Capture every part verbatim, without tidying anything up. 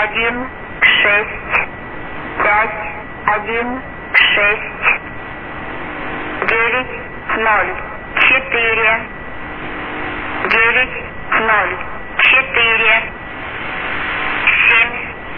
один, шесть, пять, один, шесть, девять, ноль, четыре, девять, ноль, четыре, семь,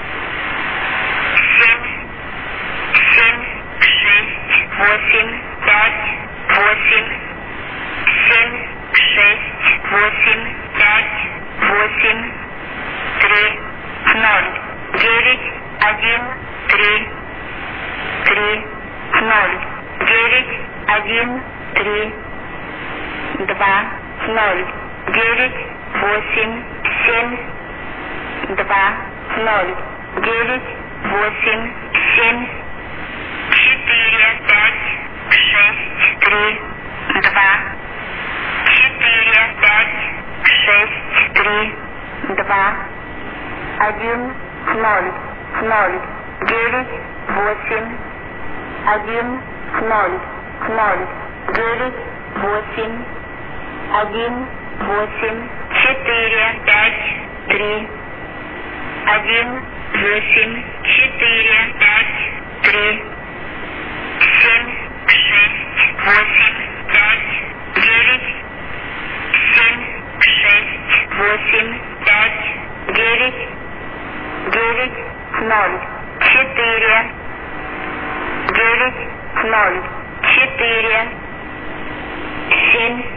семь, семь, шесть, восемь, пять, восемь, семь, шесть, восемь, пять, восемь, три, ноль, девять, один, три, три, ноль, девять, один, три, два, ноль, девять, восемь, семь, два, ноль, девять, восемь, семь, четыре, пять, шесть, три, два, четыре, пять, шесть, три, два, один, ноль, ноль, девять, восемь, один, ноль, ноль, девять, восемь, один, восемь, четыре, пять, три, один, восемь, четыре, пять, три, семь, шесть, восемь, пять, девять, семь, шесть, восемь, пять, девять, девять, ноль, четыре, девять, ноль, четыре, семь,